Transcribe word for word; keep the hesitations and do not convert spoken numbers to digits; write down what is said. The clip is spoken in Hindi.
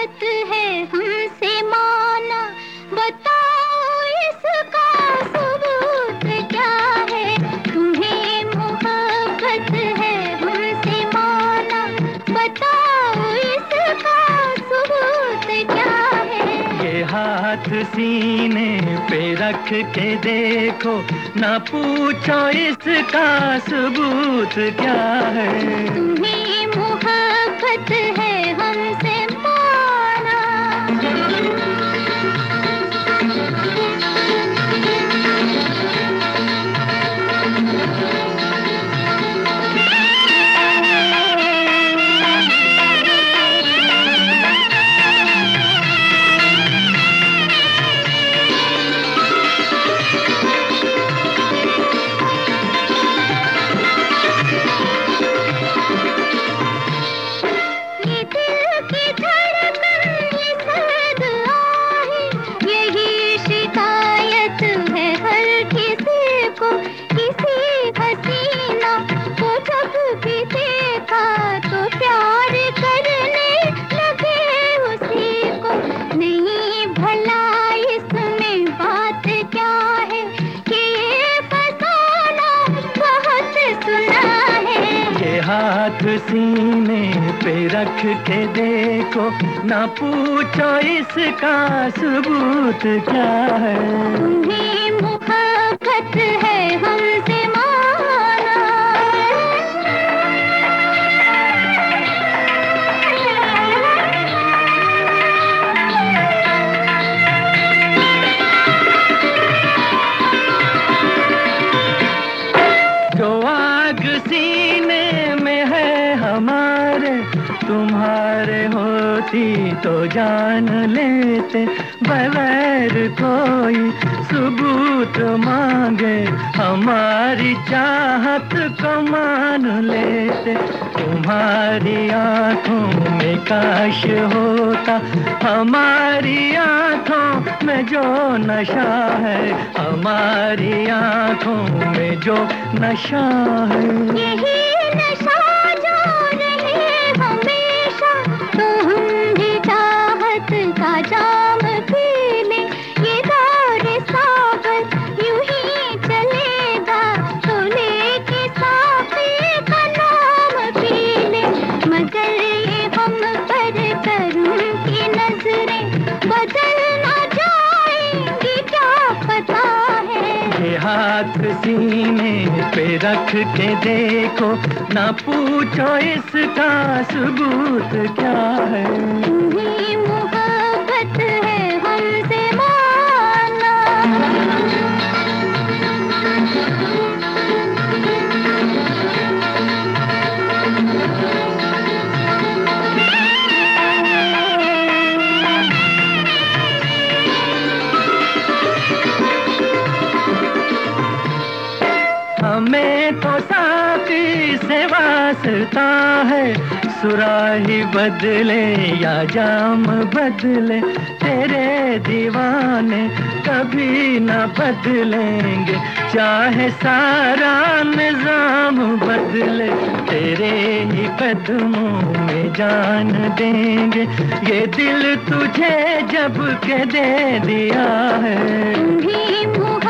मोहब्बत है हमसे माना, बताओ इसका सबूत क्या है। तुम्हें मोहब्बत है हमसे माना, बताओ इसका सबूत क्या है। ये हाथ सीने पे रख के देखो, ना पूछो इसका सबूत क्या है। तुम्हें मोहब्बत है हमसे माना। हाथ सीने पे रख के देखो, ना पूछो इसका सबूत क्या है। तुम्हें मोहब्बत है हमसे माना। जो आग सीने में है हमारे, तुम्हारे होती तो जान लेते। बगैर कोई सबूत मांगे हमारी चाहत को मान लेते। तुम्हारी आंखों में काश होता हमारी आंखों में जो नशा है, हमारी आंखों में जो नशा है। यही नशा जो रहे हमेशा, तो हम भी चाहत का जाम पी लें। ये दौर सागर यूं ही चलेगा, तो लेके साफी का नाम पी लें। मगर ये हम पर करम की नजरें बदल ना जाएंगी क्या पता है। ये हाथ सीने पे रख के देखो, ना पूछो इसका सबूत क्या है। तुम्हें मोहब्बत है हमसे माना। हमें तो साथी से वास्ता है, सुराही बदले या जाम बदले, तेरे दीवाने कभी न बदलेंगे। चाहे सारा निजाम बदले, तेरे ही कदमों में जान देंगे। ये दिल तुझे जब के दे दिया है। तुम्हें